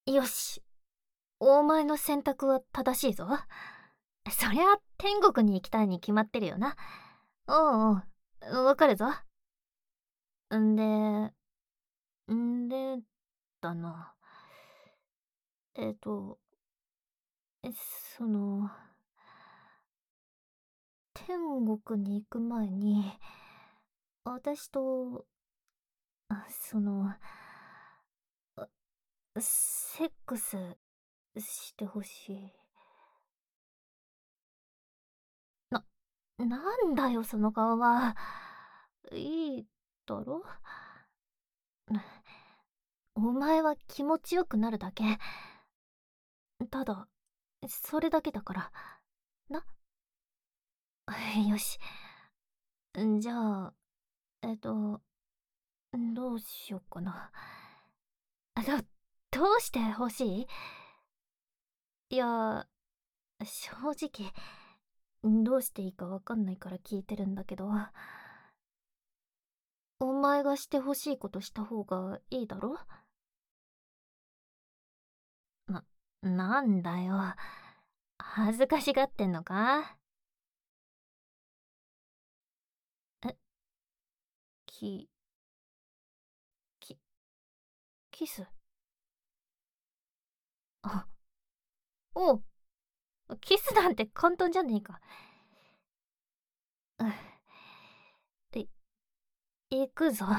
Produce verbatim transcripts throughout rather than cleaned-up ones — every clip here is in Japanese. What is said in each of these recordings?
よし、お前の選択は正しいぞ。そりゃ天国に行きたいに決まってるよな。おうおう、わかるぞ。んで、んでだな。えっと、え、その、天国に行く前に、私と、あ、その、あ、セックスしてほしい。な、なんだよその顔は。いいだろ？お前は気持ちよくなるだけ。ただ、それだけだから。な。よし。じゃあ、えっと、どうしよっかな。ど、どうして欲しい？いや、正直、どうしていいかわかんないから聞いてるんだけど、お前がしてほしいことした方がいいだろ？な、なんだよ。恥ずかしがってんのか？え、き、き、キス？あ、おう、キスなんて簡単じゃねえか。うん、い、行くぞ。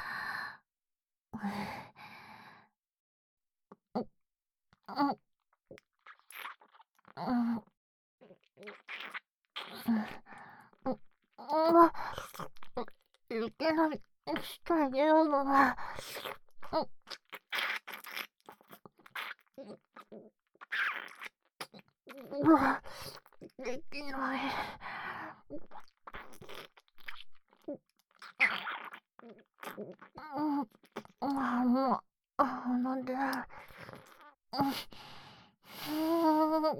うん、うん、うん、うん、うん、いけない。してあげような。うん、うわ、できない。うん、あ、もう、あ、なんで。うん、うん、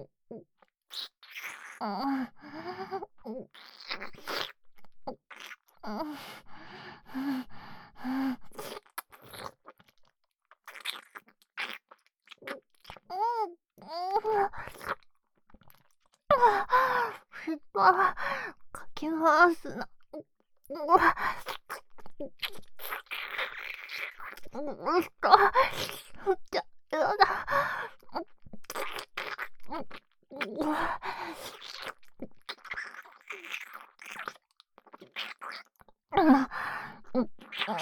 ふた、かきますな。うわ、うした。じゃ、やだ。うわ、うん、うん、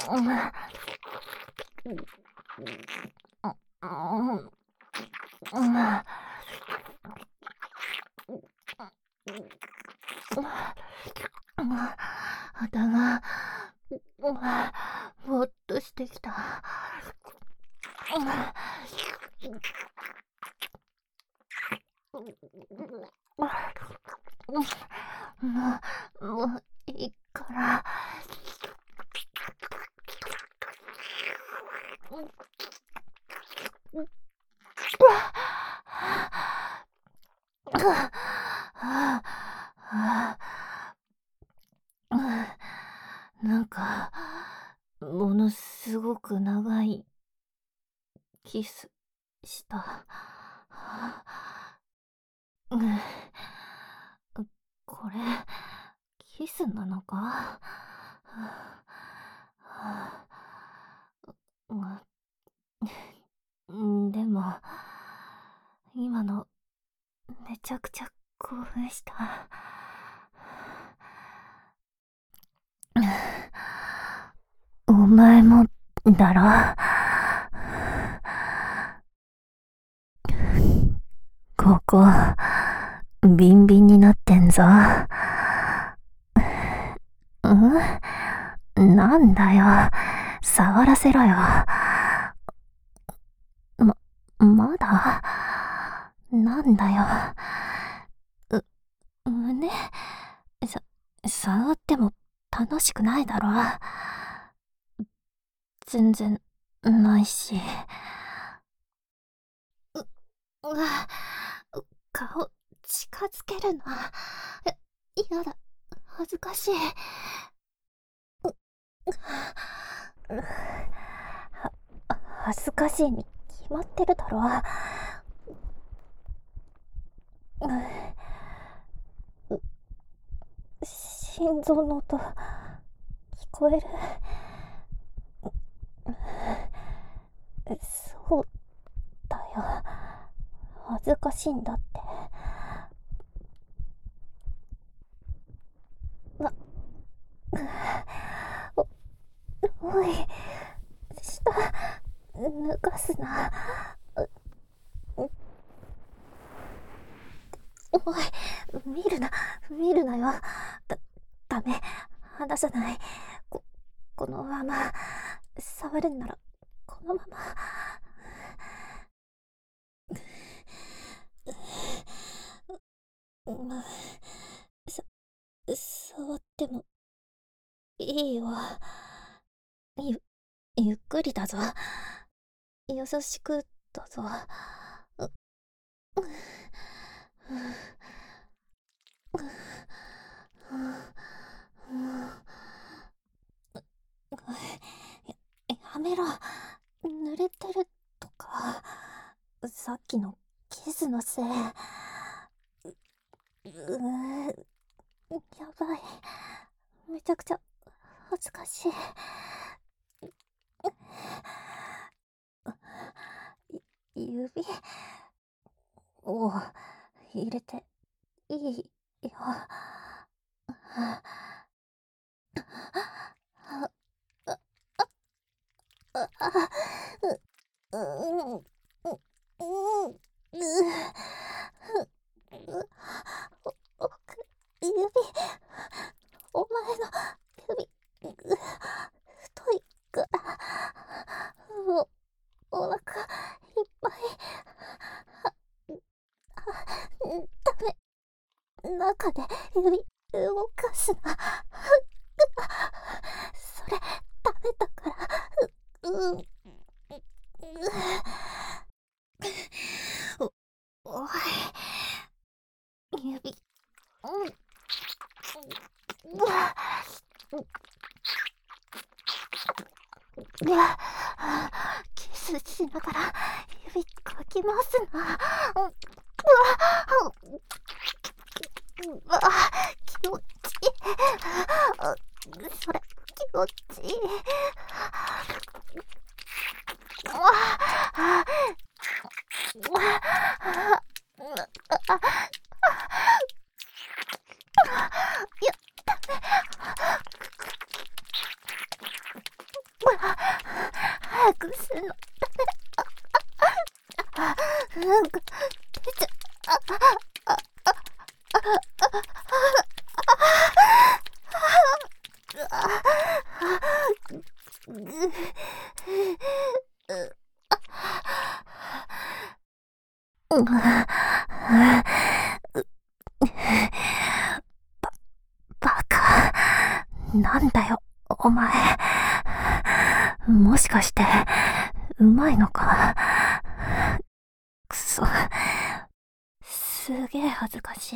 うん、頭、ぼーっとしてきた。もう、もういいから。なんか、ものすごく長いキスした。うん、これ、キスなのか？うん、でも、今の、めちゃくちゃ興奮した。お前も、だろ？ここ、ビンビンになってんぞ。うん？なんだよ。触らせろよ。ま、まだ？なんだよ。う、胸？さ、触っても楽しくないだろ。全然、ないし。うわ、顔、近づけるな。や、やだ。恥ずかしい。は、恥ずかしいに決まってるだろ。心臓の音聞こえる。そうだよ、恥ずかしいんだって。わおおい、下脱がすな。おい、見るな、見るなよ。だ、ダメ、離さない。こ、このまま、触るんなら、このまま。ま、さ、触ってもいいよ。ゆ、ゆっくりだぞ。優しくだぞ。う、う、や、やめろ。濡れてるとか。さっきのキスのせい。うー、やばい。めちゃくちゃ恥ずかしい。指を入れていいよ。う、うん、う、うん、う、お、おく、指、お前の指、太いから、もう、お腹いっぱい。ダメ、中で指動かすな。それ、ダメだから。う、うん、お、おい、指、うん、うわ、うわ、キスしながら指かき回すな。うわ、うわ、気持ちいい。それ、気持ちいい。うわ、うわ、いや、早くすんの。なんか、出ちゃ、うん、バカ。なんだよ、お前。もしかして、うまいのか。くそ。すげえ恥ずかしい。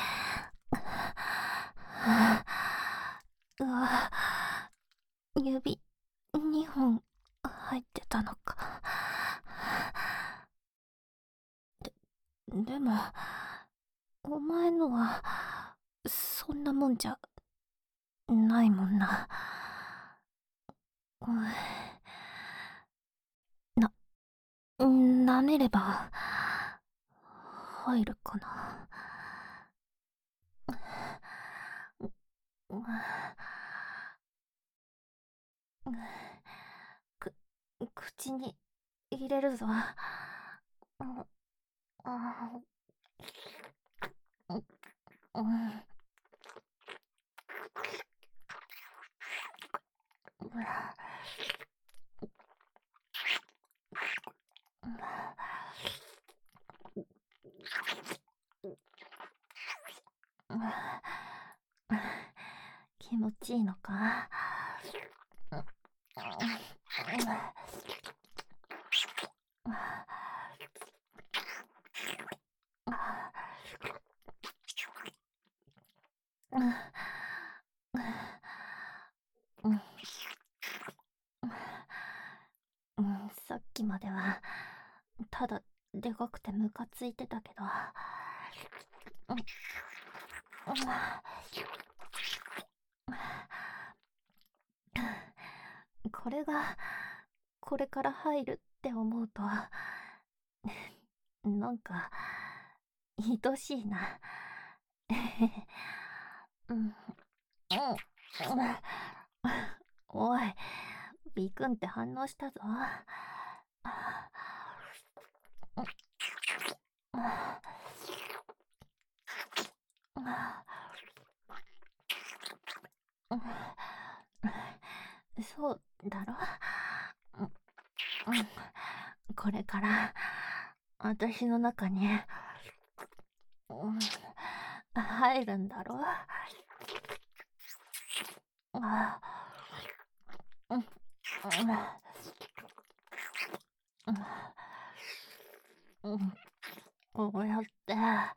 うわ、指にほん入ってたのか。で、でも、お前のは、そんなもんじゃ、ないもんな。うん、な、舐めれば、入るかな。うん、く、口に入れるぞ。うん、あ、うん、うん、気持ちいいのか。うん、さっきまではただでかくてムカついてたけど、うんこれがこれから入るって思うと、なんか愛しいな。うん、うん、おい、ビクンって反応したぞ。そうだろ。これから私の中に、うん、入るんだろ。あうん、うん、こうやって、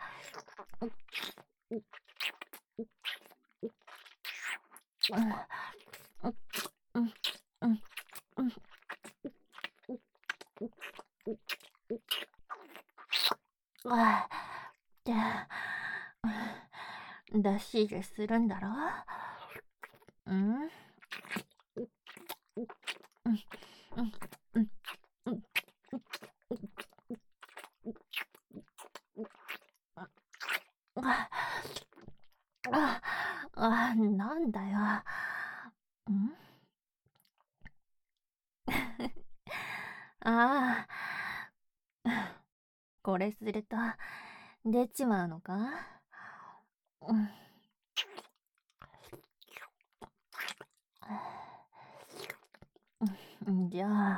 うん、うん、うん、うん、あで、出し入れするんだろ。うん、うん、うん、うん、うん、うん、あ、あ、あ、なんだよ。んああ、これすると出ちまうのか。うん、うん、じゃあ、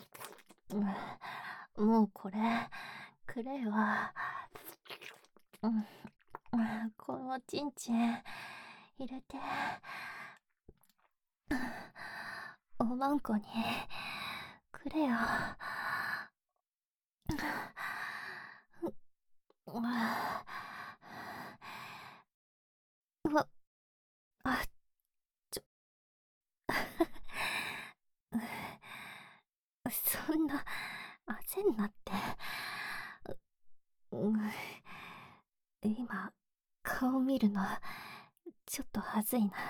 うん、もうこれくれよ。うん、このちんちん入れて、おまんこにくれよ。うわ、あ、ちょ、そんな焦んなって。うん、今顔見るのちょっとはずいな。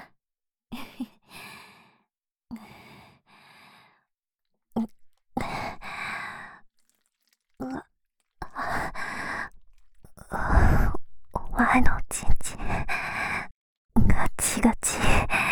うわ、お前のちんちんガチガチ。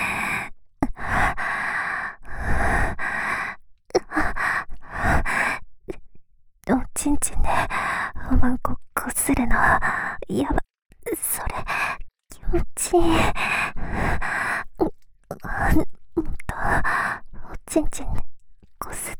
おちんちんでおまんここするのやば。それ気持ちいい。もっとおちんちんこすって。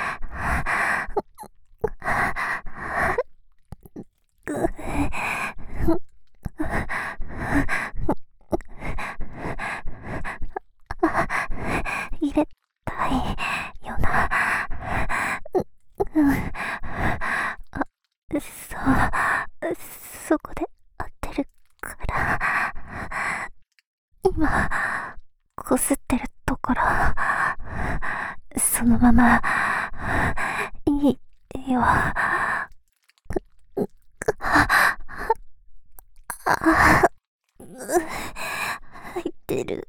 入れたいよな。うん、あ、そう、そこで合ってるから。今こすってるところ、そのままいいよ。あ、入ってる。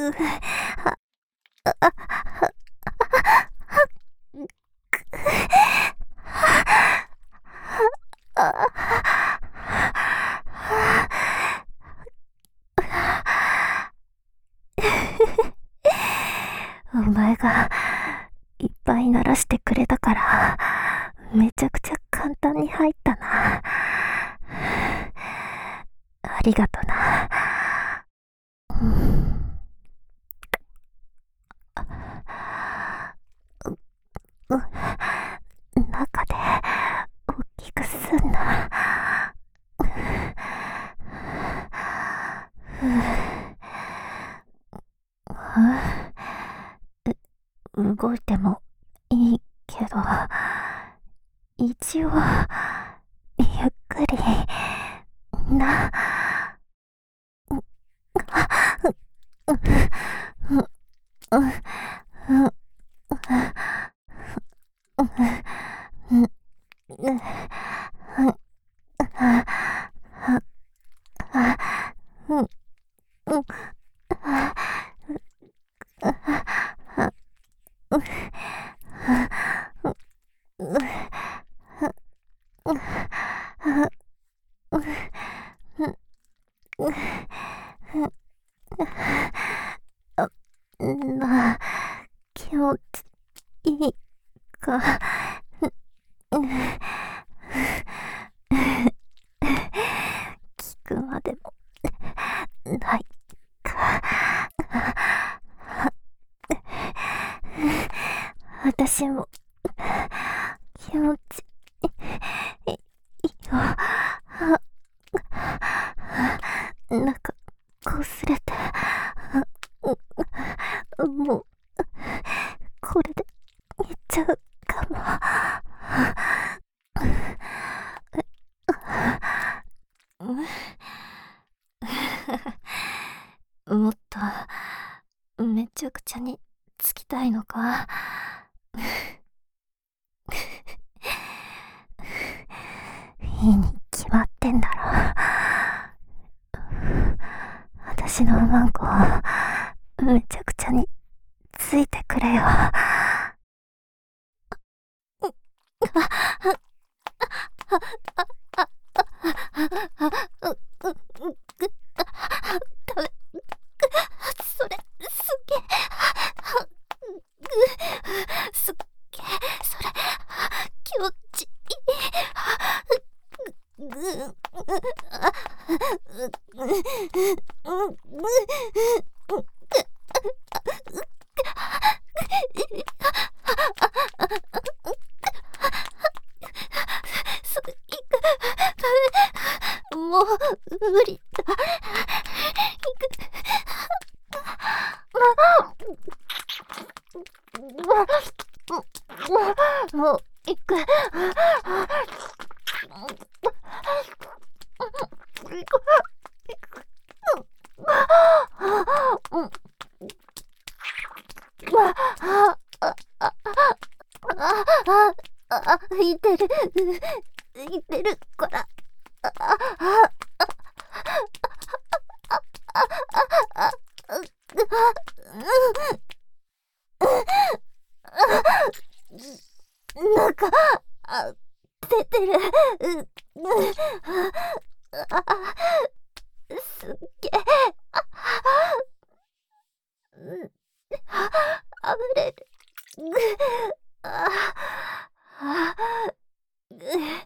お前がいっぱい鳴らしてくれたからめちゃくちゃ簡単に入ったな。ありがとな。うん、う、中で大きくすんな。動いてもいいけど、一応ゆっくりな。 うん、あ、あ、あ、うん、うん、あ、あ、あ、うん、あ、うん、うん、あ、うん、うん、うん、あ、まあ、気持ちいいか、うん、聞くまでもないか。私も気持ちいいよ。なんか擦れて、もうこれで寝ちゃうかも。もっとめちゃくちゃにつきたいのか。いいに決まってんだろ。私のマンコめちゃくちゃについてくれよ。ダメ、それすっげえ、すっげえ、それ気持ちいい。ぐぐそれいく、ダメ、もう無理だ。もう行く。あ、いてる、いてるから。あ、あ、あ、なんか、あ、出てる。う、う、あ、すっげえ。うん、あぶれる。ぐ、あ、あ、ぐ、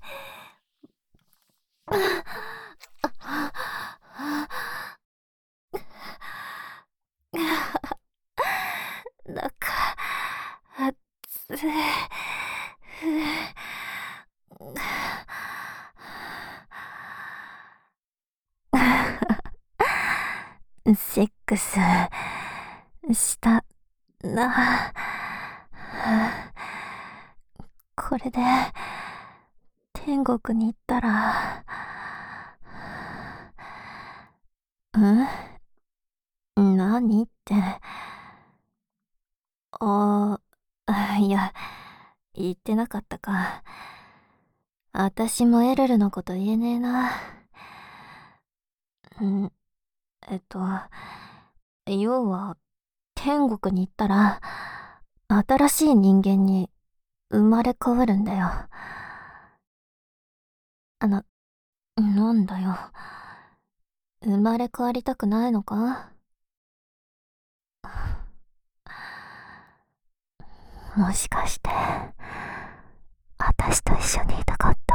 なんか、熱い。セックスしたな。これで天国に行ったら、ん何って。ああ、いや、言ってなかったか。あたしもエルルのこと言えねえな。ん、えっと、要は、天国に行ったら、新しい人間に生まれ変わるんだよ。あの、なんだよ。生まれ変わりたくないのか？もしかして、私と一緒にいたかった？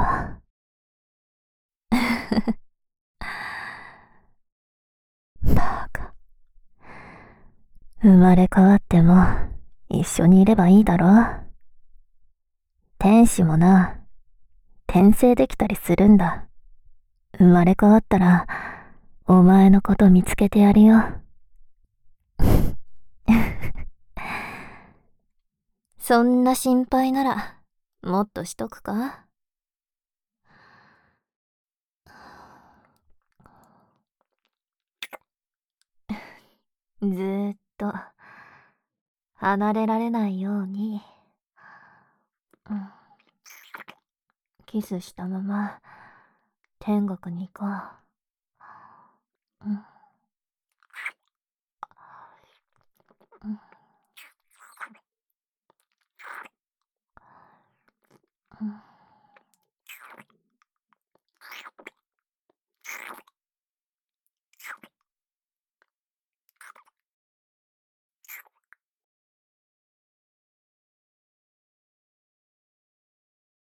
バカ。生まれ変わっても、一緒にいればいいだろ。天使もな、転生できたりするんだ。生まれ変わったら、お前のこと見つけてやるよ。そんな心配なら、もっとしとくか？ずーっと、離れられないように。うん、 キスしたまま天国に行こう。うん。うん。うん。